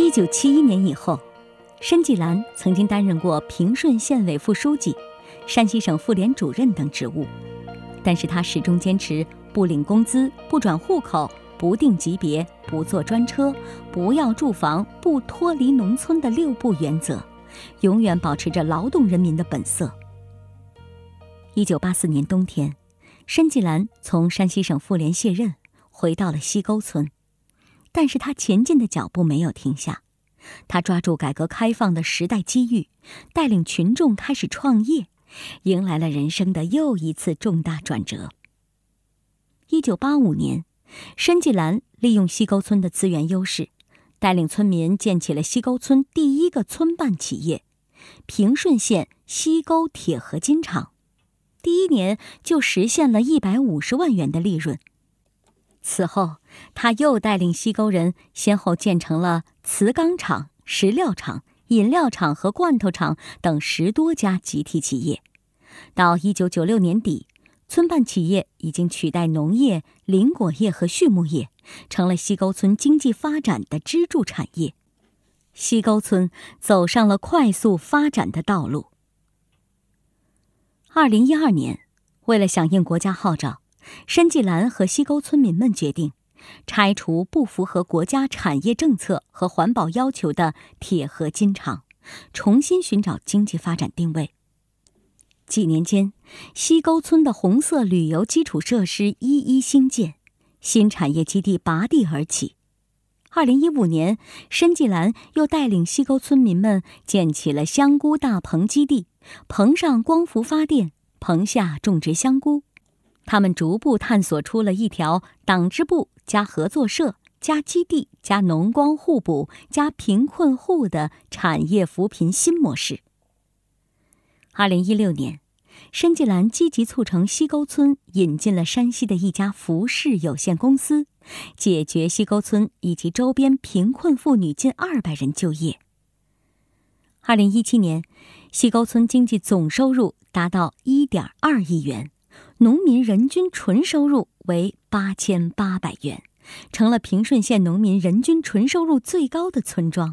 1971年以后，申纪兰曾经担任过平顺县委副书记、山西省妇联主任等职务，但是他始终坚持不领工资、不转户口、不定级别、不坐专车、不要住房、不脱离农村的6不原则，永远保持着劳动人民的本色。1984年冬天，申纪兰从山西省妇联卸任，回到了西沟村，但是他前进的脚步没有停下。他抓住改革开放的时代机遇，带领群众开始创业，迎来了人生的又一次重大转折。1985年，申纪兰利用西沟村的资源优势，带领村民建起了西沟村第一个村办企业——平顺县西沟铁合金厂，第1年就实现了150万元的利润。此后，他又带领西沟人先后建成了瓷钢厂、石料厂、饮料厂和罐头厂等10多家集体企业。到1996年底，村办企业已经取代农业、林果业和畜牧业，成了西沟村经济发展的支柱产业。西沟村走上了快速发展的道路。2012年，为了响应国家号召，申纪兰和西沟村民们决定拆除不符合国家产业政策和环保要求的铁合金厂，重新寻找经济发展定位。几年间，西沟村的红色旅游基础设施一一兴建，新产业基地拔地而起。2015年，申纪兰又带领西沟村民们建起了香菇大棚基地，棚上光伏发电，棚下种植香菇。他们逐步探索出了一条党支部加合作社加基地加农光互补加贫困户的产业扶贫新模式。2016年，申纪兰积极促成西沟村引进了山西的一家服饰有限公司，解决西沟村以及周边贫困妇女近200人就业。2017年，西沟村经济总收入达到1.2亿元，农民人均纯收入为8800元，成了平顺县农民人均纯收入最高的村庄。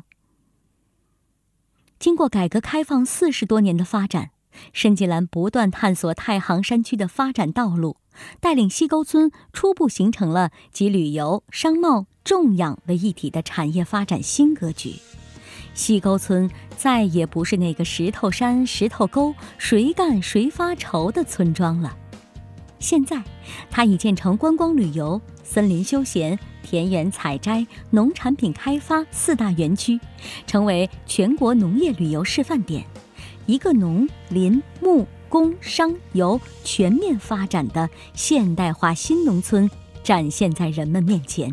经过改革开放40多年的发展，申纪兰不断探索太行山区的发展道路，带领西沟村初步形成了集旅游、商贸、种养为一体的产业发展新格局。西沟村再也不是那个石头山、石头沟、谁干谁发愁的村庄了。现在，它已建成观光旅游、森林休闲、田园采摘、农产品开发4大园区，成为全国农业旅游示范点，一个农林牧工商游全面发展的现代化新农村展现在人们面前。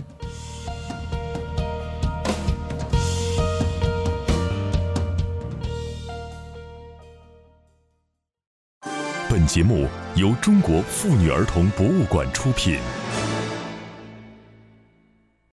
本节目由中国妇女儿童博物馆出品。